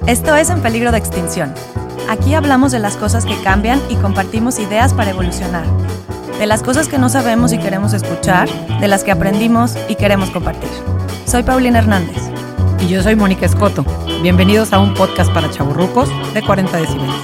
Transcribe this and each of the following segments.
Esto es En Peligro de Extinción. Aquí hablamos de las cosas que cambian y compartimos ideas para evolucionar. De las cosas que no sabemos y queremos escuchar, de las que aprendimos y queremos compartir. Soy Paulina Hernández. Y yo soy Mónica Escoto. Bienvenidos a un podcast para chavorrucos de 40 decibeles.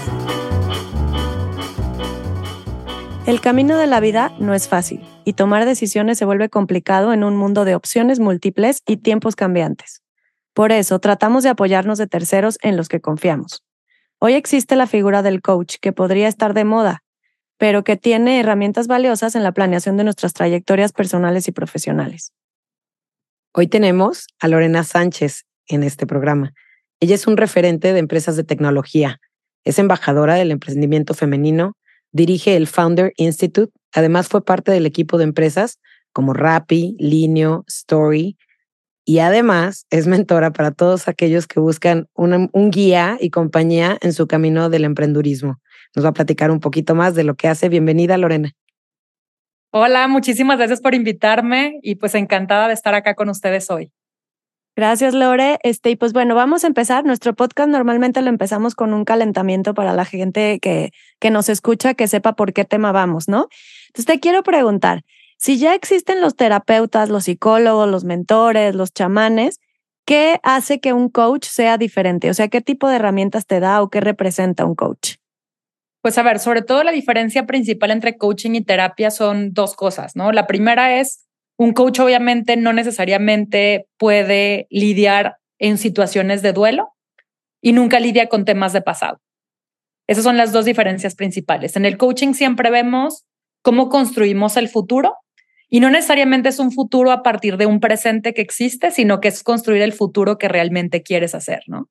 El camino de la vida no es fácil y tomar decisiones se vuelve complicado en un mundo de opciones múltiples y tiempos cambiantes. Por eso tratamos de apoyarnos de terceros en los que confiamos. Hoy existe la figura del coach que podría estar de moda, pero que tiene herramientas valiosas en la planeación de nuestras trayectorias personales y profesionales. Hoy tenemos a Lorena Sánchez en este programa. Ella es un referente de empresas de tecnología, es embajadora del emprendimiento femenino, dirige el Founder Institute, además fue parte del equipo de empresas como Rappi, Linio, Story, y además es mentora para todos aquellos que buscan un guía y compañía en su camino del emprendurismo. Nos va a platicar un poquito más de lo que hace. Bienvenida, Lorena. Hola, muchísimas gracias por invitarme y pues encantada de estar acá con ustedes hoy. Gracias, Lore. Y pues bueno, vamos a empezar. Nuestro podcast normalmente lo empezamos con un calentamiento para la gente que nos escucha, que sepa por qué tema vamos, ¿no? Entonces te quiero preguntar, si ya existen los terapeutas, los psicólogos, los mentores, los chamanes, ¿qué hace que un coach sea diferente? O sea, ¿qué tipo de herramientas te da o qué representa un coach? Pues a ver, sobre todo la diferencia principal entre coaching y terapia son dos cosas, ¿no? La primera es, un coach obviamente no necesariamente puede lidiar en situaciones de duelo y nunca lidia con temas de pasado. Esas son las dos diferencias principales. En el coaching siempre vemos cómo construimos el futuro y no necesariamente es un futuro a partir de un presente que existe, sino que es construir el futuro que realmente quieres hacer, ¿no?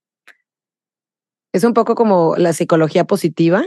Es un poco como la psicología positiva.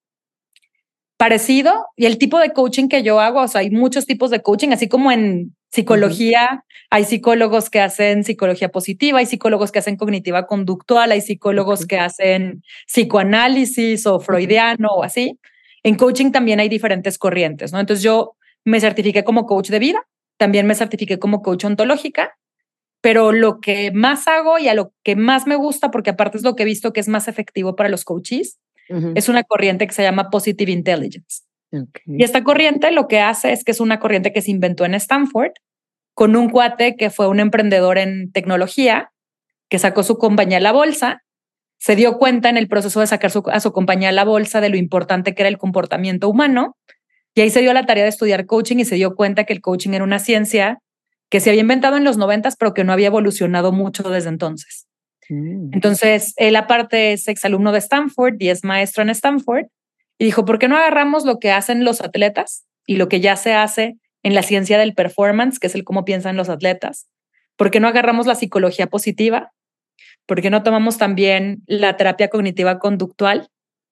Parecido, y el tipo de coaching que yo hago, o sea, hay muchos tipos de coaching, así como en psicología, hay psicólogos que hacen psicología positiva, hay psicólogos que hacen cognitiva conductual, hay psicólogos que hacen psicoanálisis o freudiano o así. En coaching también hay diferentes corrientes, ¿no? Entonces yo me certifiqué como coach de vida, también me certifiqué como coach ontológica, pero lo que más hago y a lo que más me gusta, porque aparte es lo que he visto que es más efectivo para los coaches, es una corriente que se llama Positive Intelligence. Okay. Y esta corriente lo que hace es que es una corriente que se inventó en Stanford con un cuate que fue un emprendedor en tecnología, que sacó su compañía a la bolsa, se dio cuenta en el proceso de sacar a su compañía a la bolsa de lo importante que era el comportamiento humano, y ahí se dio la tarea de estudiar coaching y se dio cuenta que el coaching era una ciencia que se había inventado en los 90s, pero que no había evolucionado mucho desde entonces. Entonces, él aparte es exalumno de Stanford y es maestro en Stanford y dijo, ¿por qué no agarramos lo que hacen los atletas y lo que ya se hace en la ciencia del performance, que es el cómo piensan los atletas? ¿Por qué no agarramos la psicología positiva? ¿Por qué no tomamos también la terapia cognitiva conductual?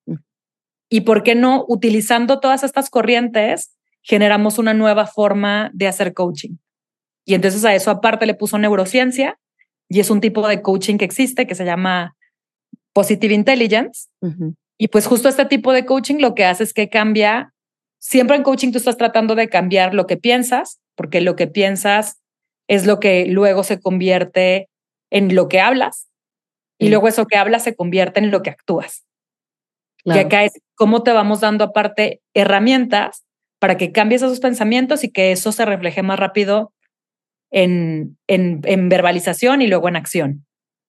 ¿Y por qué no, utilizando todas estas corrientes, generamos una nueva forma de hacer coaching? Y entonces a eso aparte le puso neurociencia, y es un tipo de coaching que existe que se llama Positive Intelligence. Y pues justo este tipo de coaching lo que hace es que cambia. Siempre en coaching tú estás tratando de cambiar lo que piensas, porque lo que piensas es lo que luego se convierte en lo que hablas. Y luego eso que hablas se convierte en lo que actúas. Claro. Y acá es cómo te vamos dando aparte herramientas para que cambies esos pensamientos y que eso se refleje más rápido en verbalización y luego en acción.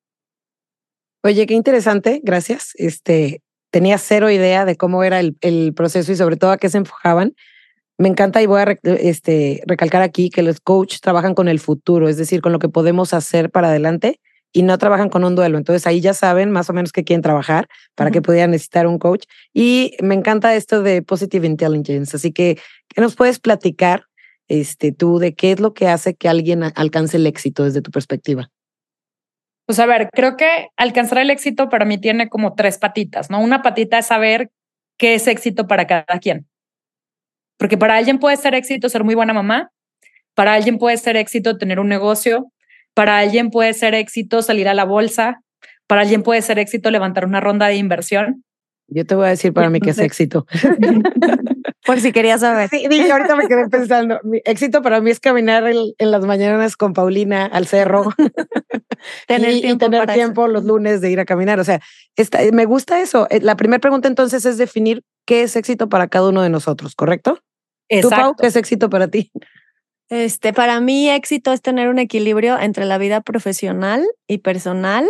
Oye, qué interesante, gracias. Tenía cero idea de cómo era el proceso y sobre todo a qué se enfocaban. Me encanta y voy a recalcar aquí que los coaches trabajan con el futuro, es decir, con lo que podemos hacer para adelante y no trabajan con un duelo. Entonces ahí ya saben más o menos qué quieren trabajar para que pudieran necesitar un coach. Y me encanta esto de Positive Intelligence. Así que, ¿qué nos puedes platicar tú de qué es lo que hace que alguien alcance el éxito desde tu perspectiva? Pues a ver, creo que alcanzar el éxito para mí tiene como tres patitas, ¿no? Una patita es saber qué es éxito para cada quien. Porque para alguien puede ser éxito ser muy buena mamá, para alguien puede ser éxito tener un negocio, para alguien puede ser éxito salir a la bolsa, para alguien puede ser éxito levantar una ronda de inversión. Yo te voy a decir para mí qué es éxito. Por si querías saber. Sí, ahorita me quedé pensando. Mi éxito para mí es caminar en las mañanas con Paulina al cerro. y tener tiempo los lunes de ir a caminar. O sea, me gusta eso. La primera pregunta entonces es definir qué es éxito para cada uno de nosotros, ¿correcto? Exacto. ¿Tú, Pau, qué es éxito para ti? Para mí éxito es tener un equilibrio entre la vida profesional y personal,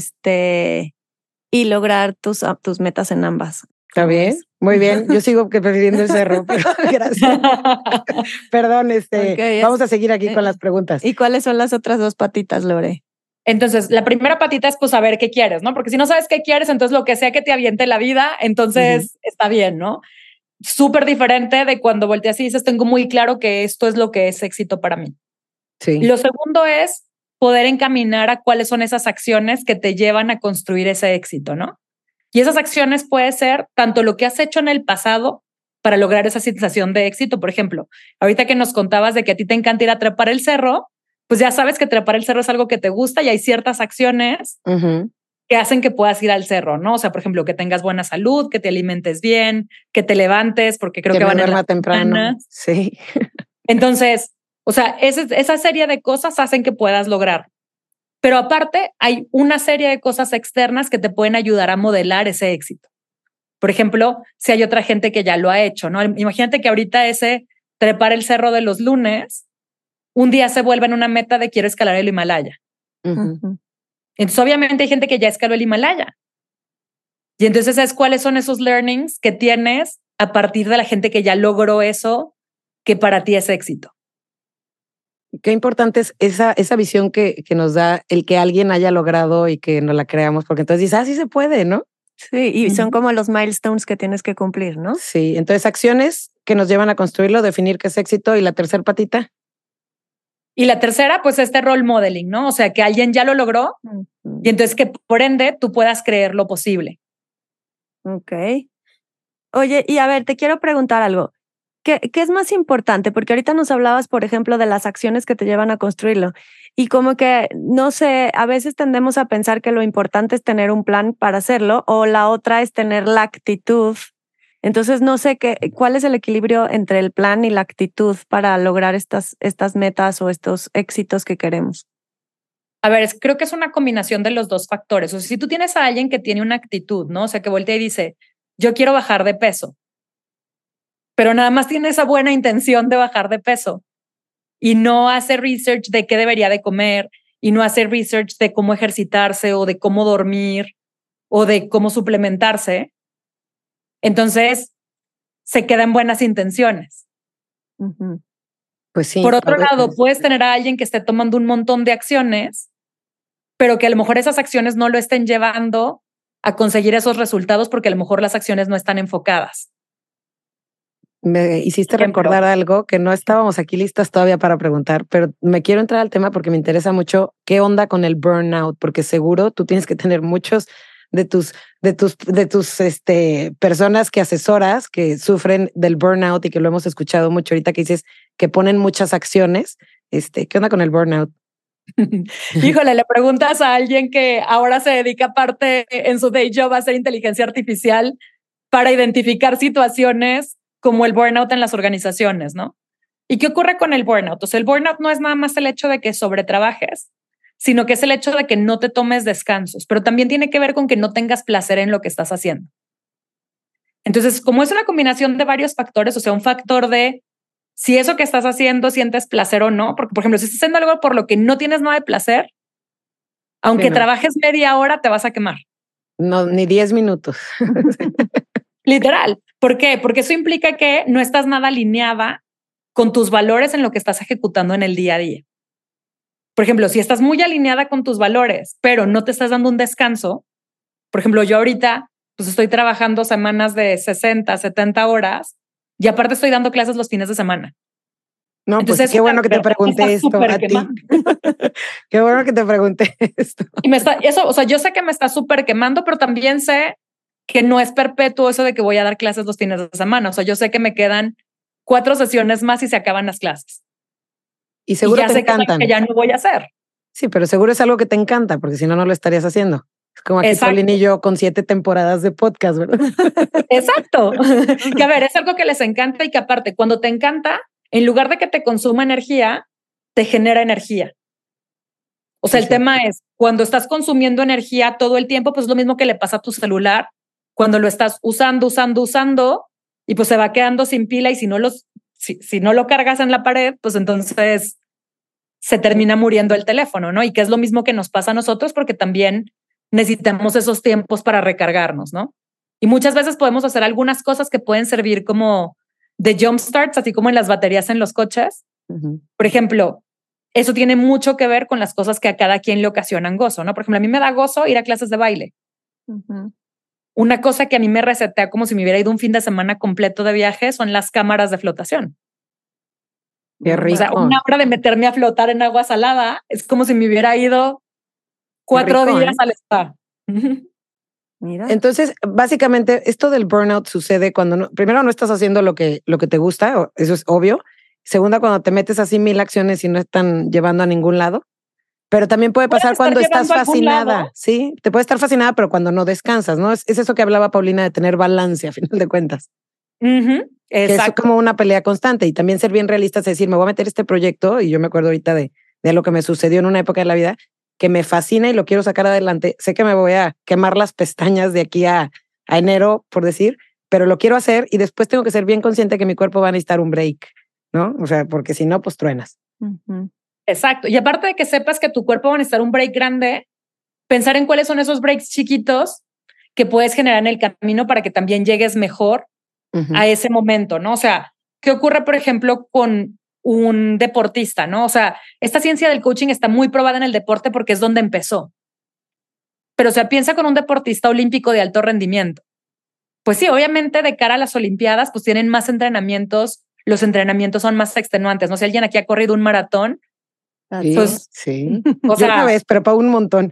y lograr tus metas en ambas. Está bien, muy bien. Yo sigo prefiriendo el cerro, pero gracias. Perdón, vamos a seguir aquí con las preguntas. ¿Y cuáles son las otras dos patitas, Lore? Entonces, la primera patita es pues saber qué quieres, ¿no? Porque si no sabes qué quieres, entonces lo que sea que te aviente la vida, entonces está bien, ¿no? Súper diferente de cuando volteas y dices, tengo muy claro que esto es lo que es éxito para mí. Sí. Lo segundo es poder encaminar a cuáles son esas acciones que te llevan a construir ese éxito, ¿no? Y esas acciones puede ser tanto lo que has hecho en el pasado para lograr esa sensación de éxito. Por ejemplo, ahorita que nos contabas de que a ti te encanta ir a trepar el cerro, pues ya sabes que trepar el cerro es algo que te gusta y hay ciertas acciones que hacen que puedas ir al cerro, ¿no? O sea, por ejemplo, que tengas buena salud, que te alimentes bien, que te levantes, porque creo que van en la temprano. Sí. Entonces, o sea, esa serie de cosas hacen que puedas lograr. Pero aparte, hay una serie de cosas externas que te pueden ayudar a modelar ese éxito. Por ejemplo, si hay otra gente que ya lo ha hecho, ¿no? Imagínate que ahorita ese trepar el cerro de los lunes, un día se vuelve en una meta de quiero escalar el Himalaya. Entonces, obviamente hay gente que ya escaló el Himalaya. Y entonces es cuáles son esos learnings que tienes a partir de la gente que ya logró eso, que para ti es éxito. Qué importante es esa visión que nos da el que alguien haya logrado y que nos la creamos, porque entonces dices, sí se puede, ¿no? Sí, y son como los milestones que tienes que cumplir, ¿no? Sí, entonces acciones que nos llevan a construirlo, definir qué es éxito. ¿Y la tercera patita? Y la tercera, pues role modeling, ¿no? O sea, que alguien ya lo logró y entonces que por ende tú puedas creer lo posible. Ok. Oye, y a ver, te quiero preguntar algo. ¿Qué es más importante? Porque ahorita nos hablabas, por ejemplo, de las acciones que te llevan a construirlo. Y como que, no sé, a veces tendemos a pensar que lo importante es tener un plan para hacerlo o la otra es tener la actitud. Entonces, no sé cuál es el equilibrio entre el plan y la actitud para lograr estas metas o estos éxitos que queremos. A ver, creo que es una combinación de los dos factores. O sea, si tú tienes a alguien que tiene una actitud, ¿no? O sea, que voltea y dice, yo quiero bajar de peso, pero nada más tiene esa buena intención de bajar de peso y no hace research de qué debería de comer y no hace research de cómo ejercitarse o de cómo dormir o de cómo suplementarse, entonces se queda en buenas intenciones. Pues sí. Por otro lado, puedes tener a alguien que esté tomando un montón de acciones, pero que a lo mejor esas acciones no lo estén llevando a conseguir esos resultados porque a lo mejor las acciones no están enfocadas. Me hiciste recordar algo que no estábamos aquí listas todavía para preguntar, pero me quiero entrar al tema porque me interesa mucho qué onda con el burnout, porque seguro tú tienes que tener muchos de tus personas que asesoras que sufren del burnout y que lo hemos escuchado mucho ahorita que dices que ponen muchas acciones. ¿Qué onda con el burnout? Híjole, le preguntas a alguien que ahora se dedica aparte en su day job a hacer inteligencia artificial para identificar situaciones como el burnout en las organizaciones, ¿no? ¿Y qué ocurre con el burnout? O sea, el burnout no es nada más el hecho de que sobretrabajes, sino que es el hecho de que no te tomes descansos, pero también tiene que ver con que no tengas placer en lo que estás haciendo. Entonces, como es una combinación de varios factores, o sea, un factor de si eso que estás haciendo sientes placer o no, porque, por ejemplo, si estás haciendo algo por lo que no tienes nada de placer, aunque trabajes media hora, te vas a quemar. No, ni 10 minutos. Literal. ¿Por qué? Porque eso implica que no estás nada alineada con tus valores en lo que estás ejecutando en el día a día. Por ejemplo, si estás muy alineada con tus valores, pero no te estás dando un descanso, por ejemplo, yo ahorita pues estoy trabajando semanas de 60, 70 horas y aparte estoy dando clases los fines de semana. No, entonces, pues qué bueno que te pregunté esto a ti. Qué bueno que te pregunté esto. Y o sea, yo sé que me está súper quemando, pero también sé que no es perpetuo eso de que voy a dar clases los fines de semana. O sea, yo sé que me quedan 4 sesiones más y se acaban las clases. Y seguro ya te encantan. Que ya no voy a hacer. Sí, pero seguro es algo que te encanta, porque si no, no lo estarías haciendo. Es como aquí Paulina y yo con 7 temporadas de podcast, ¿verdad? Exacto. Que a ver, es algo que les encanta y que aparte, cuando te encanta, en lugar de que te consuma energía, te genera energía. O sea, el Sí. tema es, cuando estás consumiendo energía todo el tiempo, pues es lo mismo que le pasa a tu celular, cuando lo estás usando, y pues se va quedando sin pila, y si no lo cargas en la pared, pues entonces se termina muriendo el teléfono, ¿no? Y que es lo mismo que nos pasa a nosotros, porque también necesitamos esos tiempos para recargarnos, ¿no? Y muchas veces podemos hacer algunas cosas que pueden servir como de jump starts, así como en las baterías en los coches. Ujú. Por ejemplo, eso tiene mucho que ver con las cosas que a cada quien le ocasionan gozo, ¿no? Por ejemplo, a mí me da gozo ir a clases de baile. Ujú. Una cosa que a mí me resetea como si me hubiera ido un fin de semana completo de viaje son las cámaras de flotación. Qué O sea, rico. una hora de meterme a flotar en agua salada es como si me hubiera ido 4 rico, días ¿eh? al spa. Mira. Entonces, básicamente, esto del burnout sucede cuando primero no estás haciendo lo que te gusta, eso es obvio. Segunda, cuando te metes así 1000 acciones y no están llevando a ningún lado. Pero también puede Puedes pasar estar cuando estás llevando a algún fascinada, lado. ¿sí? Te puede estar fascinada, pero cuando no descansas, ¿no? Es eso que hablaba Paulina de tener balance, a final de cuentas. Ujú, Que es exacto. como una pelea constante y también ser bien realistas, es decir, me voy a meter este proyecto y yo me acuerdo ahorita de lo que me sucedió en una época de la vida que me fascina y lo quiero sacar adelante. Sé que me voy a quemar las pestañas de aquí a enero, por decir, pero lo quiero hacer y después tengo que ser bien consciente que mi cuerpo va a necesitar un break, ¿no? O sea, porque si no, pues truenas. Ujú. Exacto. Y aparte de que sepas que tu cuerpo va a necesitar un break grande, pensar en cuáles son esos breaks chiquitos que puedes generar en el camino para que también llegues mejor Ujú. a ese momento, ¿no? O sea, ¿qué ocurre, por ejemplo, con un deportista, ¿no? O sea, esta ciencia del coaching está muy probada en el deporte porque es donde empezó. Pero, o sea, piensa con un deportista olímpico de alto rendimiento. Pues sí, obviamente de cara a las Olimpiadas, pues tienen más entrenamientos, los entrenamientos son más extenuantes, ¿no? Si alguien aquí ha corrido un maratón, Así pues, es. Sí. o Yo una sea, vez, pero para un montón.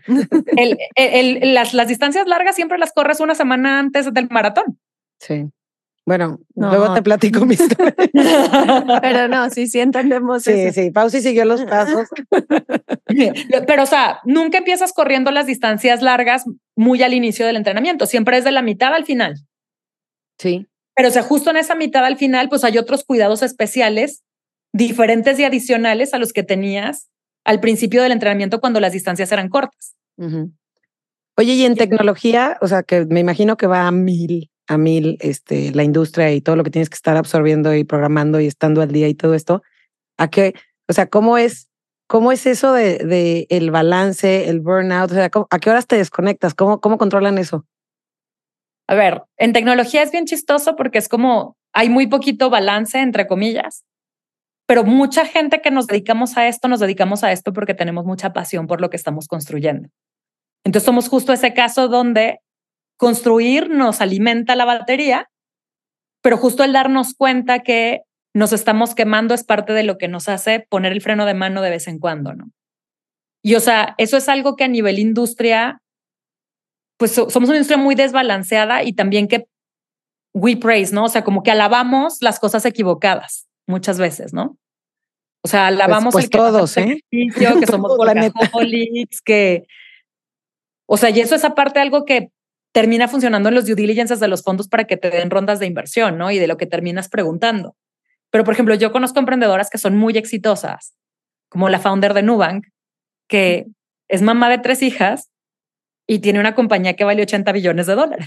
las distancias largas siempre las corres una semana antes del maratón. Sí. Bueno, No. luego te platico mi historia. Pero no, sí entendemos Sí, eso. sí, Pausi siguió los pasos. Pero, o sea, nunca empiezas corriendo las distancias largas muy al inicio del entrenamiento, siempre es de la mitad al final. Sí. Pero, o sea, justo en esa mitad al final, pues hay otros cuidados especiales, diferentes y adicionales a los que tenías al principio del entrenamiento cuando las distancias eran cortas. Ujú. Oye, y en tecnología, o sea, que me imagino que va a mil, la industria y todo lo que tienes que estar absorbiendo y programando y estando al día y todo esto, ¿a qué, o sea, cómo es eso de el balance, el burnout? O sea, ¿a qué horas te desconectas? ¿Cómo controlan eso? A ver, en tecnología es bien chistoso porque es como hay muy poquito balance, entre comillas, pero mucha gente que nos dedicamos a esto porque tenemos mucha pasión por lo que estamos construyendo. Entonces somos justo ese caso donde construir nos alimenta la batería, pero justo el darnos cuenta que nos estamos quemando es parte de lo que nos hace poner el freno de mano de vez en cuando, ¿no? Y o sea, eso es algo que a nivel industria, pues somos una industria muy desbalanceada y también que we praise, ¿no? O sea, como que alabamos las cosas equivocadas muchas veces, ¿no? O sea, alabamos Pues el que no hacemos todos, ¿eh? ejercicio, que somos Todos, la neta. workaholics, que, o sea, y eso es aparte algo que termina funcionando en los due diligences de los fondos para que te den rondas de inversión, ¿no? Y de lo que terminas preguntando. Pero, por ejemplo, yo conozco emprendedoras que son muy exitosas, como la founder de Nubank, que es mamá de 3 hijas y tiene una compañía que vale $80 billones.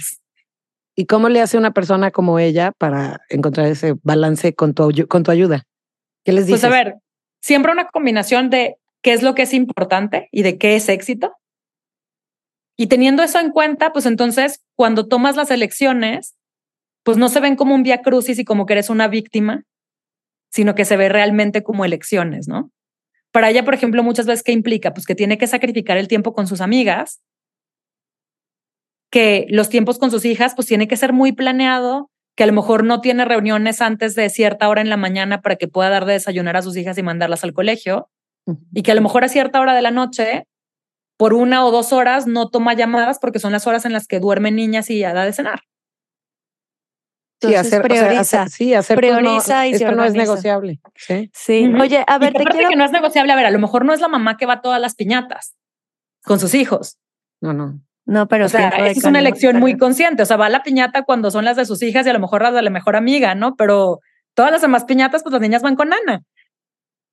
¿Y cómo le hace una persona como ella para encontrar ese balance con tu ayuda? ¿Qué les dices? Pues a ver, siempre una combinación de qué es lo que es importante y de qué es éxito. Y teniendo eso en cuenta, pues entonces cuando tomas las elecciones, pues no se ven como un vía crucis y como que eres una víctima, sino que se ve realmente como elecciones, ¿no? Para ella, por ejemplo, muchas veces, ¿qué implica? Pues que tiene que sacrificar el tiempo con sus amigas, que los tiempos con sus hijas, pues tiene que ser muy planeado, que a lo mejor no tiene reuniones antes de cierta hora en la mañana para que pueda dar de desayunar a sus hijas y mandarlas al colegio, y que a lo mejor a cierta hora de la noche, por 1 o 2 horas, no toma llamadas porque son las horas en las que duermen niñas y ya da de cenar. Sí, Entonces prioriza, prioriza y se esto no es organiza. negociable. Sí. Sí. Oye, a ver, y aparte que no es negociable, a ver, a lo mejor no es la mamá que va a todas las piñatas con sus hijos. No. No, pero O sea, tiempo de esa es una calidad. elección muy consciente. O sea, va a la piñata cuando son las de sus hijas y a lo mejor las de la mejor amiga, ¿no? Pero todas las demás piñatas, pues las niñas van con Ana.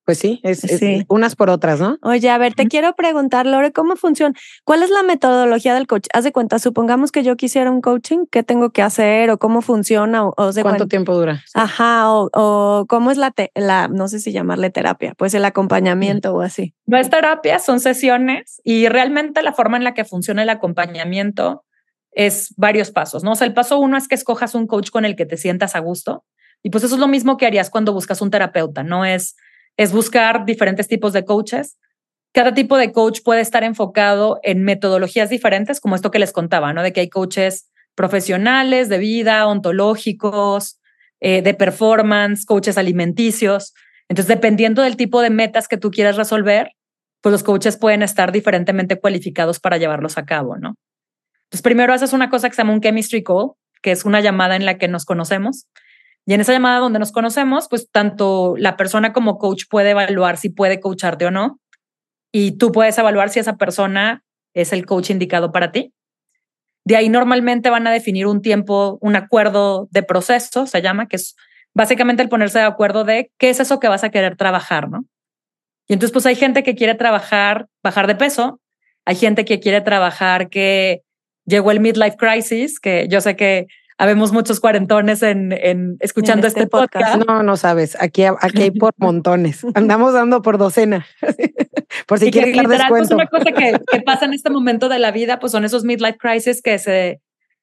Pues sí, es Sí. unas por otras, ¿no? Oye, a ver, te quiero preguntar, Lore, ¿cómo funciona? ¿Cuál es la metodología del coach? Haz de cuenta, supongamos que yo quisiera un coaching, ¿qué tengo que hacer o cómo funciona? O haz de ¿Cuánto cuenta. tiempo dura? Sí. Ajá, o cómo es no sé si llamarle terapia, pues el acompañamiento o así. No es terapia, son sesiones y realmente la forma en la que funciona el acompañamiento es varios pasos, ¿no? O sea, el paso 1 es que escojas un coach con el que te sientas a gusto y pues eso es lo mismo que harías cuando buscas un terapeuta, ¿no? Es buscar diferentes tipos de coaches. Cada tipo de coach puede estar enfocado en metodologías diferentes, como esto que les contaba, ¿no? De que hay coaches profesionales, de vida, ontológicos, de performance, coaches alimenticios. Entonces, dependiendo del tipo de metas que tú quieras resolver, pues los coaches pueden estar diferentemente cualificados para llevarlos a cabo, ¿no? Entonces, primero haces una cosa que se llama un chemistry call, que es una llamada en la que nos conocemos. Y en esa llamada donde nos conocemos, pues tanto la persona como coach puede evaluar si puede coacharte o no. Y tú puedes evaluar si esa persona es el coach indicado para ti. De ahí normalmente van a definir un tiempo, un acuerdo de proceso, se llama, que es básicamente el ponerse de acuerdo de qué es eso que vas a querer trabajar, ¿no? Y entonces pues hay gente que quiere trabajar, bajar de peso, hay gente que quiere trabajar que llegó el midlife crisis, que yo sé que habemos muchos cuarentones escuchando este podcast. No sabes, aquí hay por montones. Andamos dando por docena. Por si quieres dar literal, descuento. pues una cosa que pasa en este momento de la vida, pues son esos midlife crisis que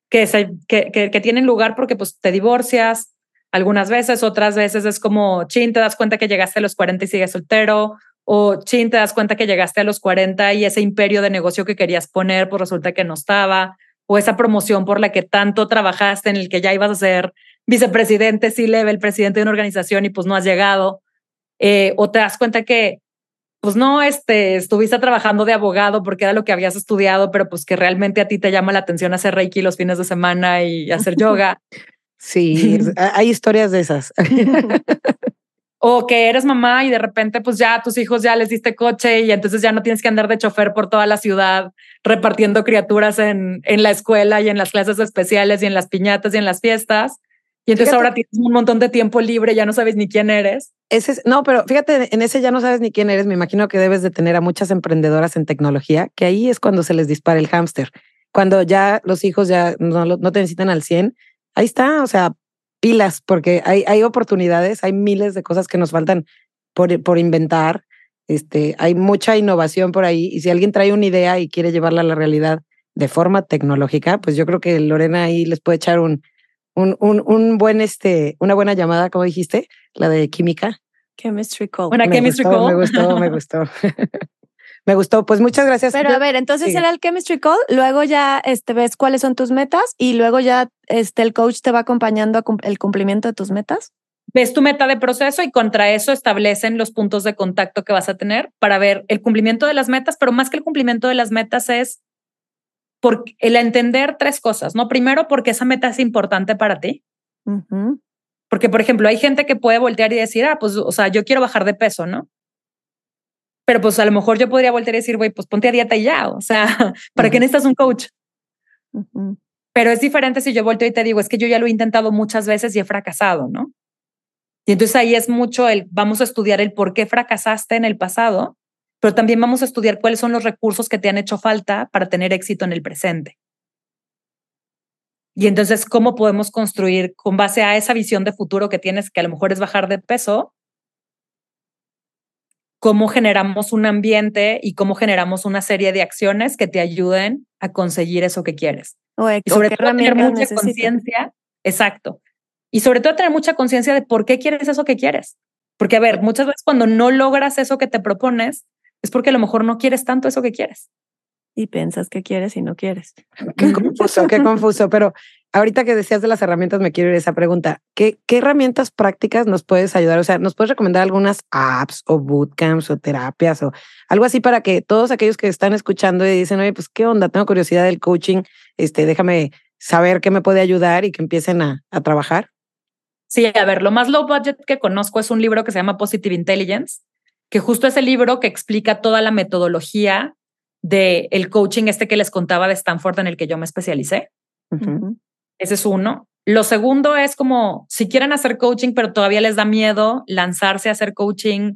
tienen lugar porque pues te divorcias algunas veces, otras veces es como, chin, te das cuenta que llegaste a los 40 y sigues soltero, o chin, te das cuenta que llegaste a los 40 y ese imperio de negocio que querías poner, pues resulta que no estaba, o esa promoción por la que tanto trabajaste en el que ya ibas a ser vicepresidente, C-level, presidente de una organización y pues no has llegado, o te das cuenta que pues no, estuviste trabajando de abogado porque era lo que habías estudiado, pero pues que realmente a ti te llama la atención hacer Reiki los fines de semana y hacer yoga. Sí, hay historias de esas. O que eres mamá y de repente pues ya a tus hijos ya les diste coche y entonces ya no tienes que andar de chofer por toda la ciudad repartiendo criaturas en la escuela y en las clases especiales y en las piñatas y en las fiestas. Y entonces ahora tienes un montón de tiempo libre, ya no sabes ni quién eres. No, pero fíjate, en ese ya no sabes ni quién eres. Me imagino que debes de tener a muchas emprendedoras en tecnología, que ahí es cuando se les dispara el hámster. Cuando ya los hijos ya no te necesitan al 100, ahí está, o sea, pilas, porque hay oportunidades, hay miles de cosas que nos faltan por inventar. Hay mucha innovación por ahí, y si alguien trae una idea y quiere llevarla a la realidad de forma tecnológica, pues yo creo que Lorena ahí les puede echar un buen, una buena llamada, como dijiste, la de química. Chemistry call. Una chemistry call. Me gustó. Me gustó. Pues muchas gracias. Pero a ver, entonces era el chemistry call, luego ya ves cuáles son tus metas y luego ya el coach te va acompañando a el cumplimiento de tus metas. Ves tu meta de proceso y contra eso establecen los puntos de contacto que vas a tener para ver el cumplimiento de las metas, pero más que el cumplimiento de las metas es el entender 3 cosas, ¿no? Primero, porque esa meta es importante para ti. Uh-huh. Porque, por ejemplo, hay gente que puede voltear y decir, pues, o sea, yo quiero bajar de peso, ¿no? Pero pues a lo mejor yo podría voltear y decir, güey, pues ponte a dieta y ya, o sea, ¿para qué necesitas un coach? Uh-huh. Pero es diferente si yo volteo y te digo, es que yo ya lo he intentado muchas veces y he fracasado, ¿no? Y entonces ahí es mucho vamos a estudiar el por qué fracasaste en el pasado, pero también vamos a estudiar cuáles son los recursos que te han hecho falta para tener éxito en el presente. Y entonces, ¿cómo podemos construir con base a esa visión de futuro que tienes, que a lo mejor es bajar de peso? ¿Cómo generamos un ambiente y cómo generamos una serie de acciones que te ayuden a conseguir eso que quieres? Y sobre todo tener mucha conciencia. Exacto. Y sobre todo tener mucha conciencia de por qué quieres eso que quieres. Porque, a ver, muchas veces cuando no logras eso que te propones, es porque a lo mejor no quieres tanto eso que quieres. Y piensas que quieres y no quieres. Qué confuso. Pero ahorita que decías de las herramientas, me quiero ir a esa pregunta. ¿Qué herramientas prácticas nos puedes ayudar? O sea, ¿nos puedes recomendar algunas apps o bootcamps o terapias o algo así para que todos aquellos que están escuchando y dicen, oye, pues qué onda, tengo curiosidad del coaching, déjame saber qué me puede ayudar y que empiecen a trabajar? Sí, a ver, lo más low budget que conozco es un libro que se llama Positive Intelligence, que justo es el libro que explica toda la metodología del coaching que les contaba de Stanford en el que yo me especialicé. Uh-huh. Ese es uno. Lo segundo es como, si quieren hacer coaching, pero todavía les da miedo lanzarse a hacer coaching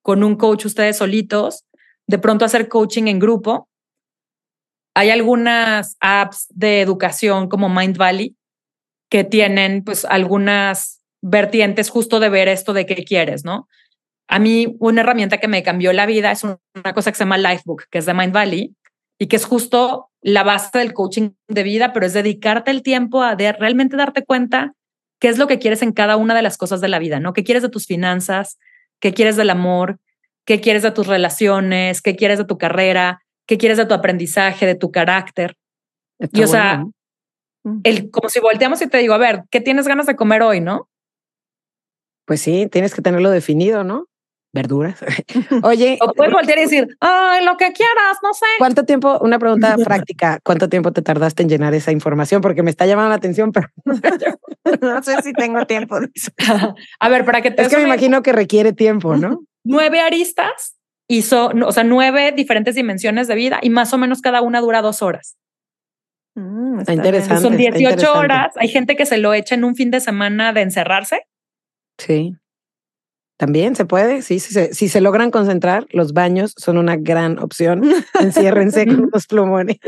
con un coach ustedes solitos, de pronto hacer coaching en grupo. Hay algunas apps de educación como Mindvalley que tienen pues algunas vertientes justo de ver esto de qué quieres, ¿no? A mí una herramienta que me cambió la vida es una cosa que se llama Lifebook, que es de Mindvalley y que es justo la base del coaching de vida, pero es dedicarte el tiempo a realmente darte cuenta qué es lo que quieres en cada una de las cosas de la vida, ¿no? ¿Qué quieres de tus finanzas? ¿Qué quieres del amor? ¿Qué quieres de tus relaciones? ¿Qué quieres de tu carrera? ¿Qué quieres de tu aprendizaje, de tu carácter? Está Y o sea, bueno. como si volteamos y te digo, a ver, ¿qué tienes ganas de comer hoy, no? Pues sí, tienes que tenerlo definido, ¿no? Verduras. Oye, O puedes voltear y decir, ay, lo que quieras, no sé. ¿cuánto tiempo, una pregunta práctica, cuánto tiempo te tardaste en llenar esa información? Porque me está llamando la atención, pero no sé si tengo tiempo de eso. A ver, para que te es que me imagino que requiere tiempo, ¿no? 9 aristas y o sea, 9 diferentes dimensiones de vida y más o menos cada una dura 2 horas. Está interesante. Son 18 está interesante. horas. Hay gente que se lo echa en un fin de semana de encerrarse. Sí. También se puede, sí, si se logran concentrar, los baños son una gran opción. Enciérrense con los plumones.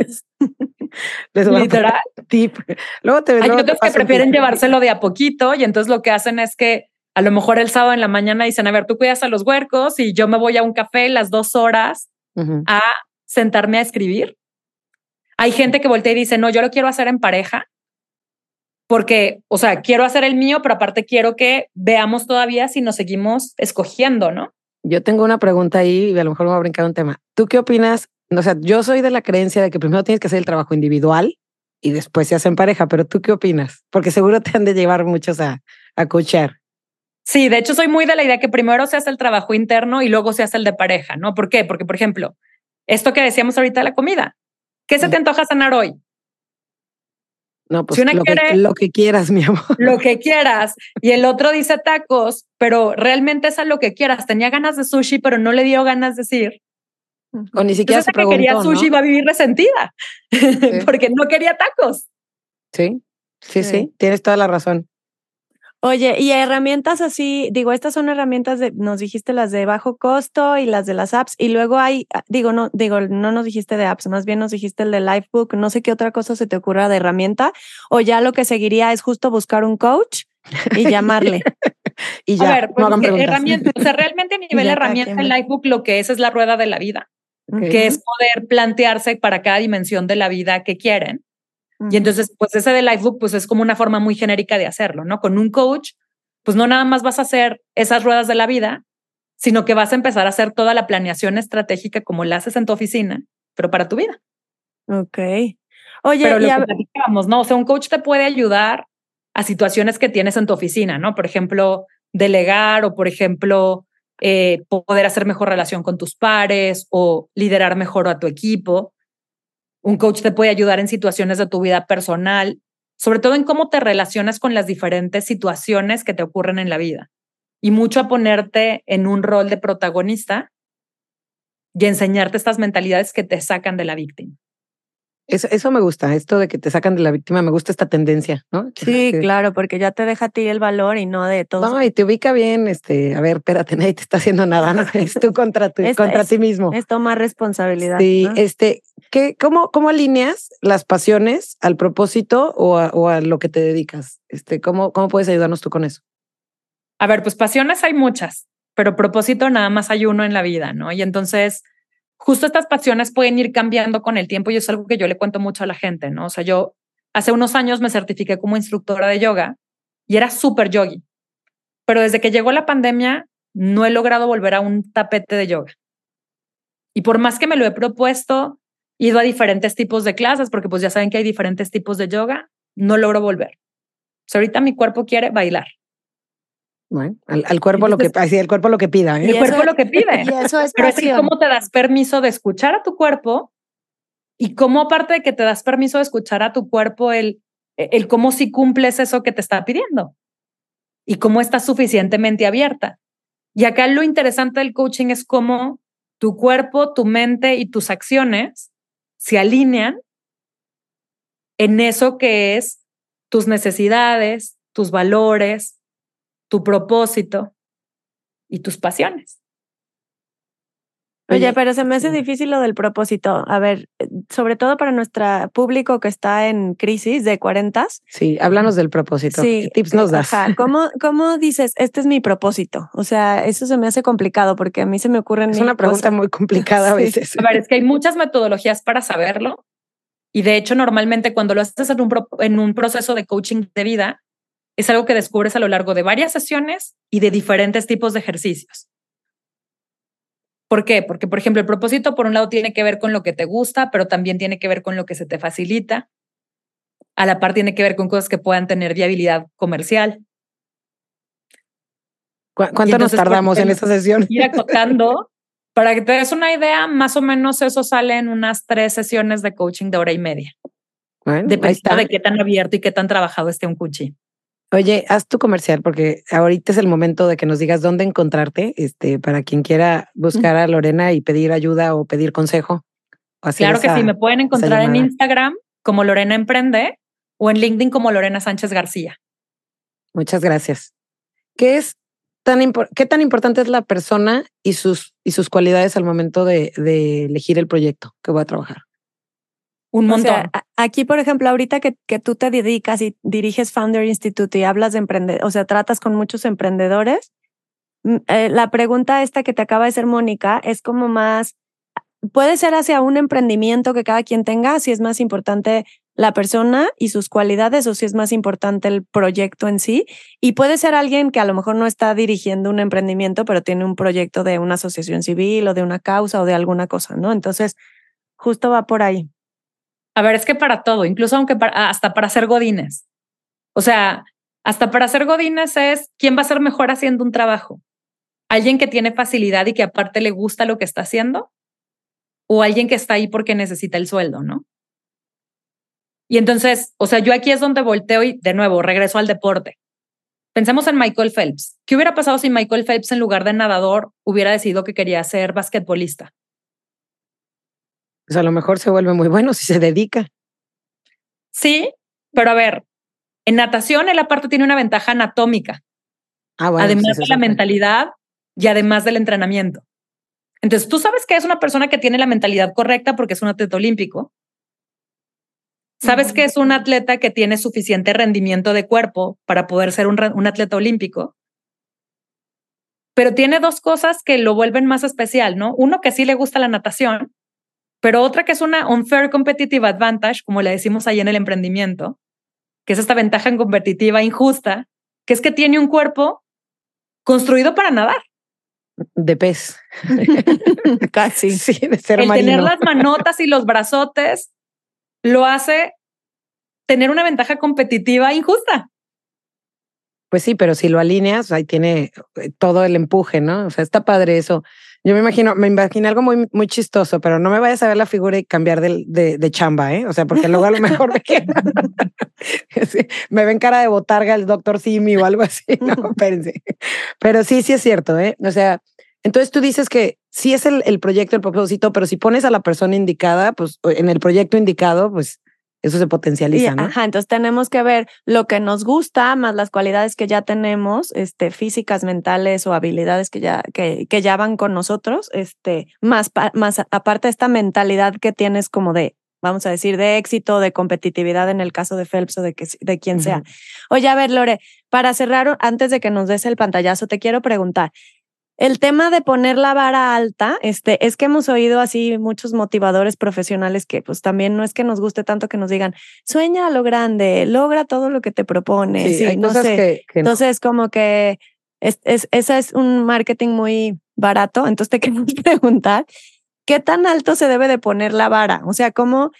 Literal. Tip. Luego Hay otros que prefieren tip. llevárselo de a poquito y entonces lo que hacen es que a lo mejor el sábado en la mañana dicen, a ver, tú cuidas a los huercos y yo me voy a un café las 2 horas a sentarme a escribir. Hay gente que voltea y dice, no, yo lo quiero hacer en pareja porque, o sea, quiero hacer el mío, pero aparte quiero que veamos todavía si nos seguimos escogiendo, ¿no? Yo tengo una pregunta ahí y a lo mejor me voy a brincar un tema. ¿Tú qué opinas? O sea, yo soy de la creencia de que primero tienes que hacer el trabajo individual y después se hace en pareja, pero ¿tú qué opinas? Porque seguro te han de llevar muchos a coachar. Sí, de hecho soy muy de la idea que primero se hace el trabajo interno y luego se hace el de pareja, ¿no? ¿Por qué? Porque, por ejemplo, esto que decíamos ahorita de la comida, ¿qué se te antoja cenar hoy? No, pues Si una quiere lo que quieras, mi amor. lo que quieras y el otro dice tacos, pero realmente es a lo que quieras. Tenía ganas de sushi, pero no le dio ganas de decir. O ni siquiera Entonces se esa que quería preguntó, sushi ¿no? va a vivir resentida porque no quería tacos. Sí, tienes toda la razón. Oye, y herramientas así, digo, estas son herramientas nos dijiste las de bajo costo y las de las apps, y luego hay, no nos dijiste de apps, más bien nos dijiste el de Lifebook, no sé qué otra cosa se te ocurra de herramienta, o ya lo que seguiría es justo buscar un coach y llamarle. Y ya, a ver, pues herramientas. o sea, realmente a nivel herramienta, el Lifebook lo que es la rueda de la vida, que es poder plantearse para cada dimensión de la vida que quieren. Y entonces, pues ese de Lifebook, pues es como una forma muy genérica de hacerlo, ¿no? Con un coach, pues no nada más vas a hacer esas ruedas de la vida, sino que vas a empezar a hacer toda la planeación estratégica como la haces en tu oficina, pero para tu vida. Ok. Oye, pero lo que platicábamos, ¿no? O sea, un coach te puede ayudar a situaciones que tienes en tu oficina, ¿no? Por ejemplo, delegar o, por ejemplo, poder hacer mejor relación con tus pares o liderar mejor a tu equipo. Un coach te puede ayudar en situaciones de tu vida personal, sobre todo en cómo te relacionas con las diferentes situaciones que te ocurren en la vida. Y mucho a ponerte en un rol de protagonista y enseñarte estas mentalidades que te sacan de la víctima. Eso me gusta, esto de que te sacan de la víctima, me gusta esta tendencia, ¿no? Sí, claro, porque ya te deja a ti el valor y no de todos. No, y te ubica bien, a ver, espérate, nadie te está haciendo nada, ¿no? Es tú contra ti mismo. Es tomar responsabilidad. Sí, ¿no? ¿cómo alineas las pasiones al propósito o a lo que te dedicas? ¿Cómo puedes ayudarnos tú con eso? A ver, pues pasiones hay muchas, pero propósito nada más hay uno en la vida, ¿no? Y entonces, justo estas pasiones pueden ir cambiando con el tiempo y es algo que yo le cuento mucho a la gente, ¿no? O sea, yo hace unos años me certifiqué como instructora de yoga y era súper yogi, pero desde que llegó la pandemia no he logrado volver a un tapete de yoga. Y por más que me lo he propuesto, he ido a diferentes tipos de clases, porque pues ya saben que hay diferentes tipos de yoga, no logro volver. O sea, ahorita mi cuerpo quiere bailar. Bueno, al cuerpo el cuerpo lo que pida, ¿eh? El cuerpo lo que pide. Y eso es Pero pasión. es cómo te das permiso de escuchar a tu cuerpo y cómo aparte de que te das permiso de escuchar a tu cuerpo, el cómo si cumples eso que te está pidiendo y cómo estás suficientemente abierta. Y acá lo interesante del coaching es cómo tu cuerpo, tu mente y tus acciones se alinean en eso que es tus necesidades, tus valores, tu propósito y tus pasiones. Oye, pero se me hace difícil lo del propósito. A ver, sobre todo para nuestro público que está en crisis de 40. Sí, háblanos del propósito. Sí, ¿Qué tips nos das? Ajá. ¿Cómo dices, este es mi propósito? O sea, eso se me hace complicado porque a mí se me ocurren Es una pregunta cosas muy complicada a veces. A ver, es que hay muchas metodologías para saberlo. Y de hecho, normalmente cuando lo haces en un proceso de coaching de vida, es algo que descubres a lo largo de varias sesiones y de diferentes tipos de ejercicios. ¿Por qué? Porque, por ejemplo, el propósito, por un lado, tiene que ver con lo que te gusta, pero también tiene que ver con lo que se te facilita. A la par tiene que ver con cosas que puedan tener viabilidad comercial. ¿Cuánto nos tardamos en esa sesión? Ir acotando. Para que te des una idea, más o menos eso sale en unas 3 sesiones de coaching de 1 hora y media. Bueno, dependiendo de qué tan abierto y qué tan trabajado esté un coaching. Oye, haz tu comercial porque ahorita es el momento de que nos digas dónde encontrarte, para quien quiera buscar a Lorena y pedir ayuda o pedir consejo. Claro que sí, me pueden encontrar en Instagram como Lorena Emprende o en LinkedIn como Lorena Sánchez García. Muchas gracias. ¿Qué tan importante es la persona y sus cualidades al momento de elegir el proyecto que voy a trabajar? Un montón. O sea, aquí, por ejemplo, ahorita que tú te dedicas y diriges Founder Institute y hablas de o sea, tratas con muchos emprendedores, la pregunta esta que te acaba de hacer Mónica es como más, puede ser hacia un emprendimiento que cada quien tenga, si es más importante la persona y sus cualidades o si es más importante el proyecto en sí. Y puede ser alguien que a lo mejor no está dirigiendo un emprendimiento, pero tiene un proyecto de una asociación civil o de una causa o de alguna cosa, ¿no? Entonces, justo va por ahí. A ver, es que para todo, incluso hasta para ser godines. O sea, hasta para ser godines es quién va a ser mejor haciendo un trabajo. ¿Alguien que tiene facilidad y que aparte le gusta lo que está haciendo? ¿O alguien que está ahí porque necesita el sueldo, no? Y entonces, o sea, yo aquí es donde volteo y de nuevo regreso al deporte. Pensemos en Michael Phelps. ¿Qué hubiera pasado si Michael Phelps en lugar de nadador hubiera decidido que quería ser basquetbolista? Pues a lo mejor se vuelve muy bueno si se dedica. Sí, pero a ver, en natación él aparte tiene una ventaja anatómica, bueno, además de la mentalidad y además del entrenamiento. Entonces, tú sabes que es una persona que tiene la mentalidad correcta porque es un atleta olímpico. Sabes que es un atleta que tiene suficiente rendimiento de cuerpo para poder ser un atleta olímpico. Pero tiene 2 cosas que lo vuelven más especial, ¿no? Uno, que sí le gusta la natación, pero otra que es una unfair competitive advantage, como le decimos ahí en el emprendimiento, que es esta ventaja competitiva injusta, que es que tiene un cuerpo construido para nadar. De pez. Casi. Sí, de ser el marino. Tener las manotas y los brazotes lo hace tener una ventaja competitiva injusta. Pues sí, pero si lo alineas, ahí tiene todo el empuje, ¿no? O sea, está padre eso. Yo me imaginé algo muy, muy chistoso, pero no me vayas a ver la figura y cambiar de chamba, ¿eh? O sea, porque luego a lo mejor me ven cara de botarga el doctor Simi o algo así, no, espérense. Pero sí es cierto, ¿eh? O sea, entonces tú dices que sí es el proyecto, el propósito, pero si pones a la persona indicada, pues en el proyecto indicado, pues eso se potencializa, ¿no? Ajá, entonces tenemos que ver lo que nos gusta más las cualidades que ya tenemos, físicas, mentales o habilidades que ya van con nosotros, más aparte de esta mentalidad que tienes como de, vamos a decir, de éxito, de competitividad en el caso de Phelps o de quien sea. Oye, a ver, Lore, para cerrar, antes de que nos des el pantallazo, te quiero preguntar, el tema de poner la vara alta, es que hemos oído así muchos motivadores profesionales que pues también no es que nos guste tanto que nos digan, sueña a lo grande, logra todo lo que te propones. Sí, hay no cosas sé. que Entonces como que ese es un marketing muy barato. Entonces te queremos preguntar, ¿qué tan alto se debe de poner la vara? O sea, ¿cómo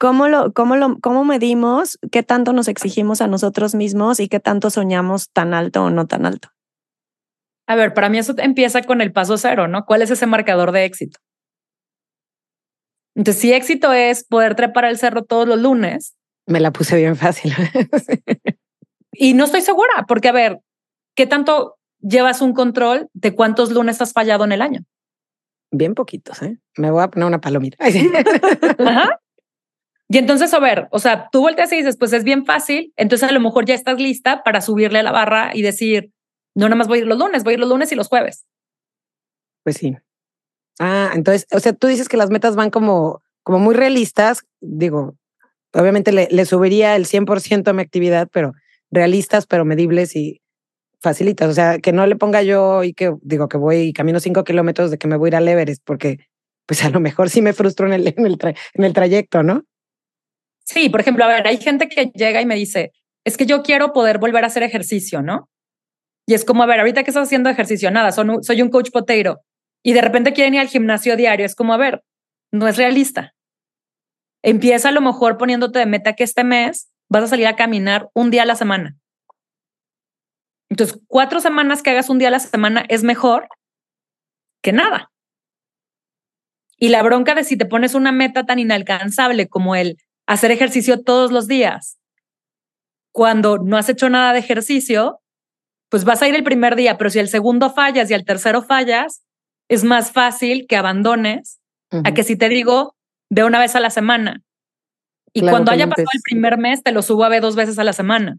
medimos qué tanto nos exigimos a nosotros mismos y qué tanto soñamos tan alto o no tan alto? A ver, para mí eso empieza con el paso 0, ¿no? ¿Cuál es ese marcador de éxito? Entonces, si éxito es poder trepar el cerro todos los lunes. Me la puse bien fácil. Y no estoy segura, porque a ver, ¿qué tanto llevas un control de cuántos lunes has fallado en el año? Bien poquitos, ¿eh? Me voy a poner una palomita. Ajá. Y entonces, a ver, o sea, tú volteas y dices, pues es bien fácil, entonces a lo mejor ya estás lista para subirle a la barra y decir, no nada más voy a ir los lunes, voy a ir los lunes y los jueves. Pues sí. Ah, entonces, o sea, tú dices que las metas van como muy realistas. Digo, obviamente le subiría el 100% a mi actividad, pero realistas, pero medibles y facilitas. O sea, que no le ponga yo y que digo que voy y camino 5 kilómetros de que me voy a ir al Everest, porque pues a lo mejor sí me frustro en el trayecto, ¿no? Sí, por ejemplo, a ver, hay gente que llega y me dice, es que yo quiero poder volver a hacer ejercicio, ¿no? Y es como, a ver, ahorita que estás haciendo ejercicio, nada, soy un coach potato. Y de repente quieren ir al gimnasio diario. Es como, a ver, no es realista. Empieza a lo mejor poniéndote de meta que este mes vas a salir a caminar un día a la semana. Entonces, 4 semanas que hagas un día a la semana es mejor que nada. Y la bronca de si te pones una meta tan inalcanzable como el hacer ejercicio todos los días, cuando no has hecho nada de ejercicio, pues vas a ir el primer día, pero si el segundo fallas y el tercero fallas, es más fácil que abandones a que si te digo de una vez a la semana. Y Claro, cuando que haya no pasado el primer mes, te lo subo a ver 2 veces a la semana.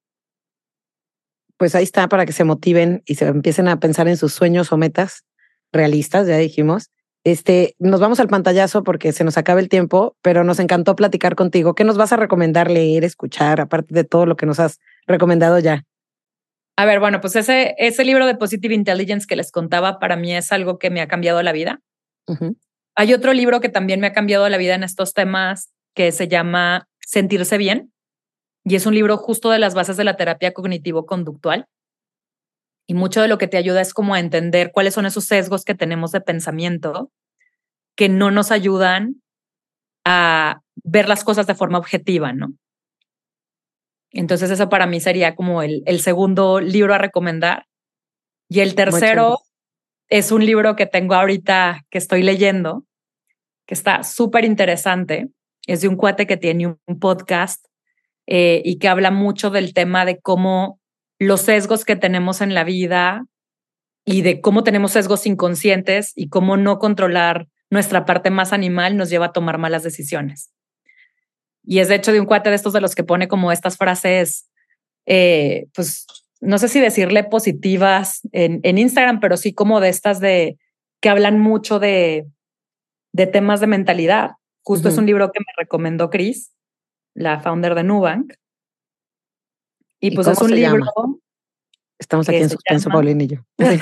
Pues ahí está para que se motiven y se empiecen a pensar en sus sueños o metas realistas, ya dijimos. Nos vamos al pantallazo porque se nos acaba el tiempo, pero nos encantó platicar contigo. ¿Qué nos vas a recomendar leer, escuchar, aparte de todo lo que nos has recomendado ya? A ver, bueno, pues ese libro de Positive Intelligence que les contaba, para mí es algo que me ha cambiado la vida. Hay otro libro que también me ha cambiado la vida en estos temas que se llama Sentirse Bien, y es un libro justo de las bases de la terapia cognitivo-conductual. Y mucho de lo que te ayuda es como a entender cuáles son esos sesgos que tenemos de pensamiento que no nos ayudan a ver las cosas de forma objetiva, ¿no? Entonces eso para mí sería como el segundo libro a recomendar. Y el tercero es un libro que tengo ahorita que estoy leyendo, que está súper interesante. Es de un cuate que tiene un podcast y que habla mucho del tema de cómo los sesgos que tenemos en la vida y de cómo tenemos sesgos inconscientes y cómo no controlar nuestra parte más animal nos lleva a tomar malas decisiones. Y es de hecho de un cuate de estos de los que pone como estas frases, pues no sé si decirle positivas en Instagram, pero sí como de estas de que hablan mucho de temas de mentalidad. Justo es un libro que me recomendó Chris, la founder de Nubank. Y pues es un libro. Estamos aquí en suspenso, Paulina y yo.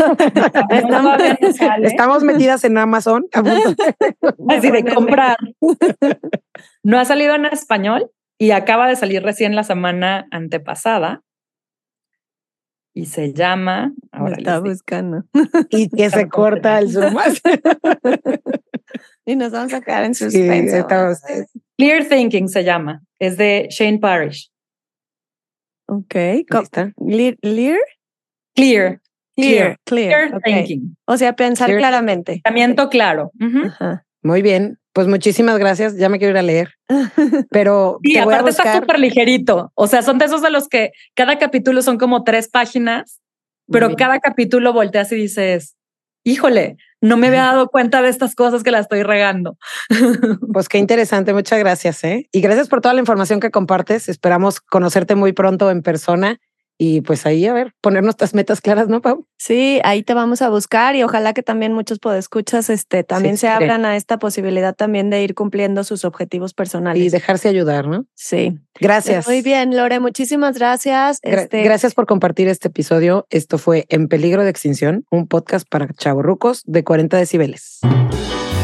No Estamos metidas en Amazon. Así de comprar. No ha salido en español y acaba de salir recién la semana antepasada. Y se llama. Ahora está buscando. Y que se corta el zoom. Y nos vamos a quedar en suspenso. Clear Thinking se llama. Es de Shane Parrish. Ok. Clear okay. Thinking. O sea, pensar claramente. Pensamiento claro. Muy bien. Pues muchísimas gracias. Ya me quiero ir a leer. Pero sí, aparte está súper ligerito. O sea, son de esos de los que cada capítulo son como 3 páginas, pero cada capítulo volteas y dices, híjole, no me había dado cuenta de estas cosas que la estoy regando. Pues qué interesante. Muchas gracias. Y gracias por toda la información que compartes. Esperamos conocerte muy pronto en persona. Y pues ahí, a ver, poner nuestras metas claras, ¿no, Pau? Sí, ahí te vamos a buscar y ojalá que también muchos podescuchas también se abran a esta posibilidad también de ir cumpliendo sus objetivos personales. Y dejarse ayudar, ¿no? Sí. Gracias. Muy bien, Lore, muchísimas gracias. Gracias por compartir este episodio. Esto fue En Peligro de Extinción, un podcast para chavorrucos de 40 decibeles.